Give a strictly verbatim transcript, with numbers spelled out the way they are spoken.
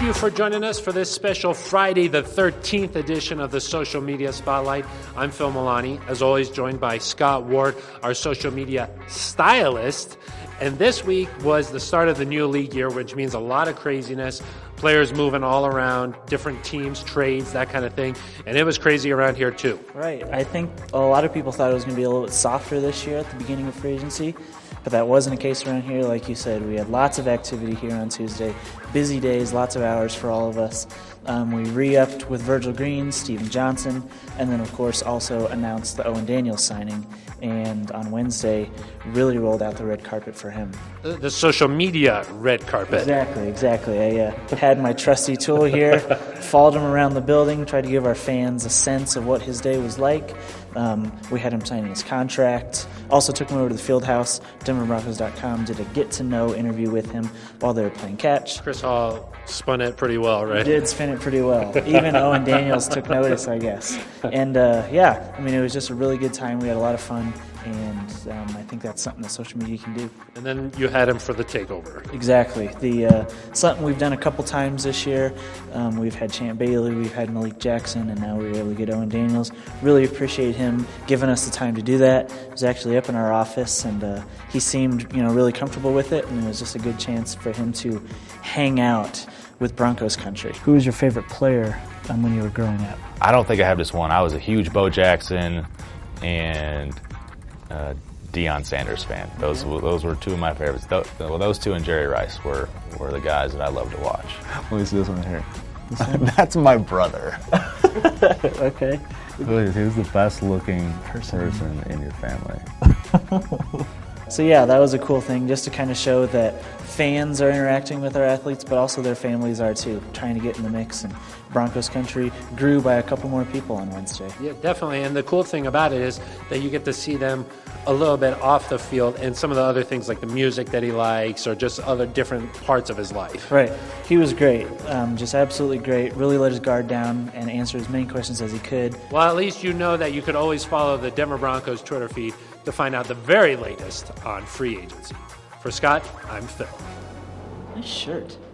you for joining us for this special Friday the thirteenth edition of the Social Media Spotlight. I'm Phil Milani, as always joined by Scott Ward, our social media stylist. And this week was the start of the new league year, which means a lot of craziness, players moving all around, different teams, trades, that kind of thing. And it was crazy around here too. Right. I think a lot of people thought it was going to be a little bit softer this year at the beginning of free agency, but that wasn't the case around here. Like you said, we had lots of activity here on Tuesday, busy days, lots of hours for all of us. Um, we re-upped with Virgil Green, Steven Johnson, and then, of course, also announced the Owen Daniels signing. And on Wednesday, really rolled out the red carpet for him. The, the social media red carpet. Exactly, exactly. I uh, had my trusty tool here, followed him around the building, tried to give our fans a sense of what his day was like. Um, we had him signing his contract. Also took him over to the field house. Denver Broncos dot com did a get-to-know interview with him while they were playing catch. Chris Hall spun it pretty well, right? He did spin it pretty well. Even Owen Daniels took notice, I guess. And, uh, yeah, I mean, it was just a really good time. We had a lot of fun, and um, I think that's something that social media can do. And then you had him for the takeover. Exactly. The uh, something we've done a couple times this year. Um, we've had Champ Bailey, we've had Malik Jackson, and now we were able to get Owen Daniels. Really appreciate him giving us the time to do that. It was actually up in our office, and uh, he seemed, you know, really comfortable with it, and it was just a good chance for him to hang out with Broncos country. Who was your favorite player um, when you were growing up? I don't think I have just one. I was a huge Bo Jackson and uh, Deion Sanders fan. Those those were two of my favorites. Those, well, those two and Jerry Rice were, were the guys that I loved to watch. Let me see this one here. That's my brother. Okay. Who's the best looking person in your family? So yeah, that was a cool thing, just to kind of show that fans are interacting with our athletes, but also their families are too, trying to get in the mix. And Broncos country grew by a couple more people on Wednesday. Yeah, definitely. And the cool thing about it is that you get to see them a little bit off the field and some of the other things like the music that he likes or just other different parts of his life. Right. He was great. Um, just absolutely great. Really let his guard down and answered as many questions as he could. Well, at least you know that you could always follow the Denver Broncos Twitter feed to find out the very latest on free agency. For Scott, I'm Phil. Nice shirt.